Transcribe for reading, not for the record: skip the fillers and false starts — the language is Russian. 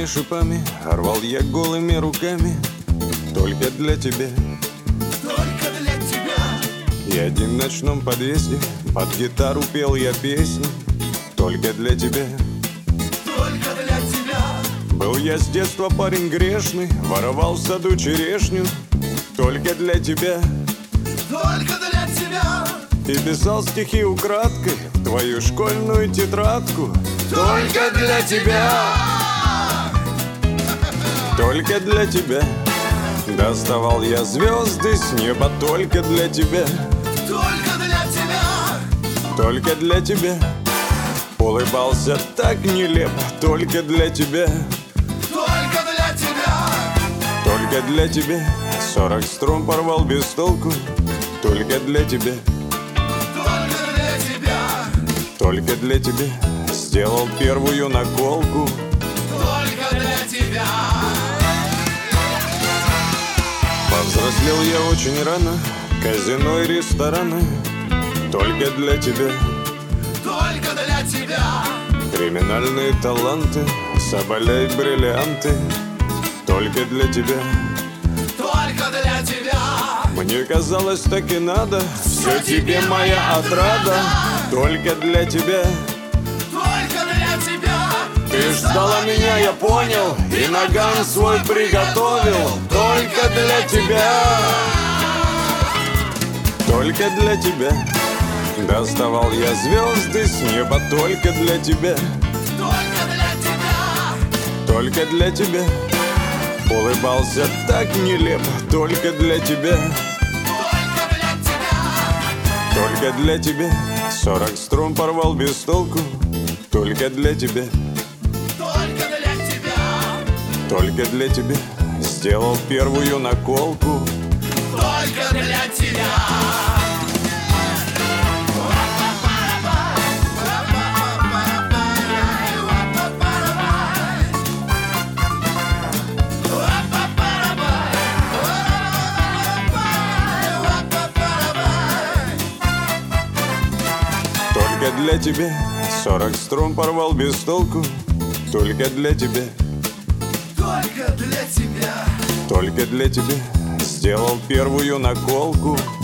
острыми шипами рвал я голыми руками. Только для тебя, только для тебя. и один в ночном подъезде под гитару пел я песни. Только для тебя, Только для тебя. был я с детства парень грешный, воровал в саду черешню. Только для тебя, Только для тебя. и писал стихи украдкой в твою школьную тетрадку. Только для тебя. Только для тебя доставал я звезды с неба. Только для тебя, Только для тебя. только для тебя улыбался так нелепо. Только для тебя, Только для тебя. только для тебя 40 струн порвал без толку. Только для тебя, Только для тебя. только для тебя сделал первую наколку. Только для тебя. Повзрослел я очень рано, казино и рестораны. Только для тебя, Только для тебя. криминальные таланты, соболя и бриллианты. Только для тебя, Только для тебя. мне казалось, так и надо. Все тебе моя отрада. Только для тебя, Только для тебя. ты ждала меня, я понял, и наган свой приготовил. Только для тебя, только для тебя доставал я звезды с неба. Только для тебя, Только для тебя. только для тебя улыбался так нелепо. Только для тебя, Только для тебя. только для тебя 40 струн порвал без толку. Только для тебя, Только для тебя. только для тебя сделал первую наколку. Только для тебя. Только для тебя 40 струн порвал без толку. Только для тебя, Только для тебя. только для тебя сделал первую наколку.